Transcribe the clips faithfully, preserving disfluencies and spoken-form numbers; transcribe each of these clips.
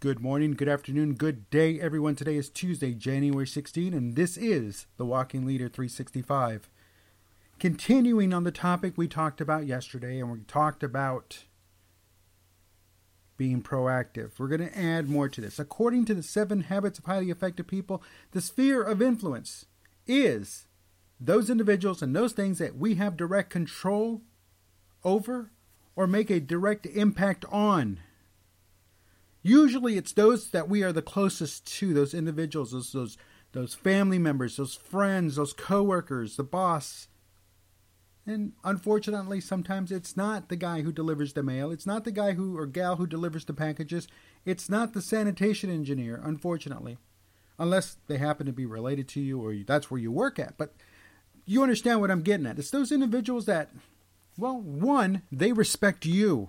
Good morning, good afternoon, good day, everyone. Today is Tuesday, January sixteenth, and this is the Walking Leader three sixty-five. Continuing on the topic we talked about yesterday, and we talked about being proactive. We're going to add more to this. According to the Seven Habits of Highly Effective People, the sphere of influence is those individuals and those things that we have direct control over or make a direct impact on. Usually it's those that we are the closest to, those individuals, those those, those family members, those friends, those coworkers, the boss. And unfortunately, sometimes it's not the guy who delivers the mail. It's not the guy who or gal who delivers the packages. It's not the sanitation engineer, unfortunately. Unless they happen to be related to you or that's where you work at. But you understand what I'm getting at. It's those individuals that, well, one, they respect you.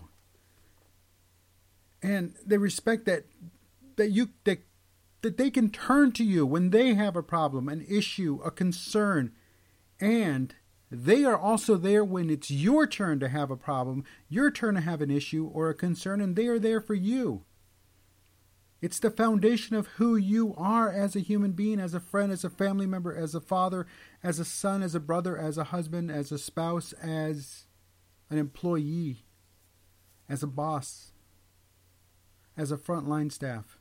And they respect that that you that, that they can turn to you when they have a problem, an issue, a concern. And they are also there when it's your turn to have a problem, your turn to have an issue or a concern, and they are there for you. It's the foundation of who you are as a human being, as a friend, as a family member, as a father, as a son, as a brother, as a husband, as a spouse, as an employee, as a boss, as a frontline staff.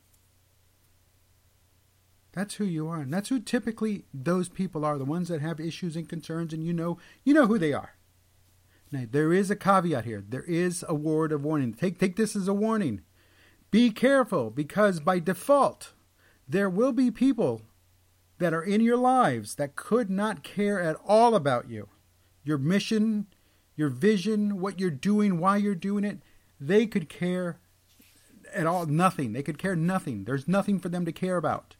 That's who you are. And that's who typically those people are, the ones that have issues and concerns, and you know you know who they are. Now, there is a caveat here. There is a word of warning. Take, take this as a warning. Be careful, because by default, there will be people that are in your lives that could not care at all about you. Your mission, your vision, what you're doing, why you're doing it, they could care at all, nothing. They could care nothing. There's nothing for them to care about.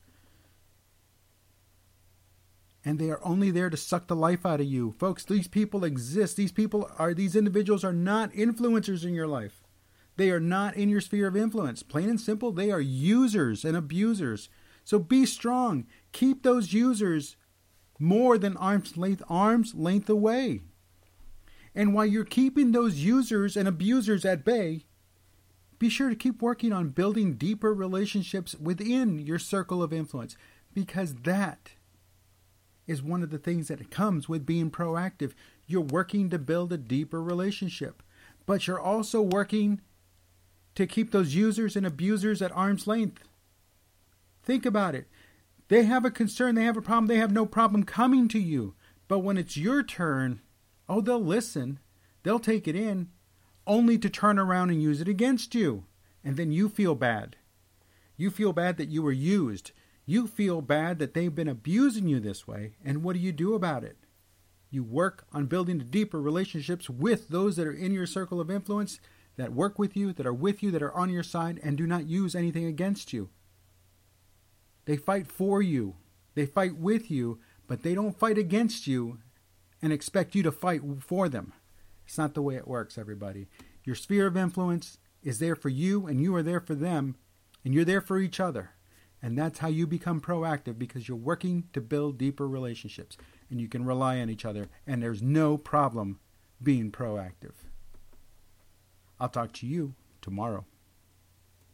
And they are only there to suck the life out of you. Folks, these people exist. These people are, these individuals are not influencers in your life. They are not in your sphere of influence. Plain and simple, they are users and abusers. So be strong. Keep those users more than arm's length, arm's length away. And while you're keeping those users and abusers at bay, be sure to keep working on building deeper relationships within your circle of influence, because that is one of the things that comes with being proactive. You're working to build a deeper relationship, but you're also working to keep those users and abusers at arm's length. Think about it. They have a concern, they have a problem, they have no problem coming to you. But when it's your turn, oh, they'll listen, they'll take it in, only to turn around and use it against you. And then you feel bad. You feel bad that you were used. You feel bad that they've been abusing you this way. And what do you do about it? You work on building deeper relationships with those that are in your circle of influence, that work with you, that are with you, that are on your side, and do not use anything against you. They fight for you. They fight with you, but they don't fight against you and expect you to fight for them. It's not the way it works, everybody. Your sphere of influence is there for you, and you are there for them, and you're there for each other. And that's how you become proactive, because you're working to build deeper relationships, and you can rely on each other, and there's no problem being proactive. I'll talk to you tomorrow.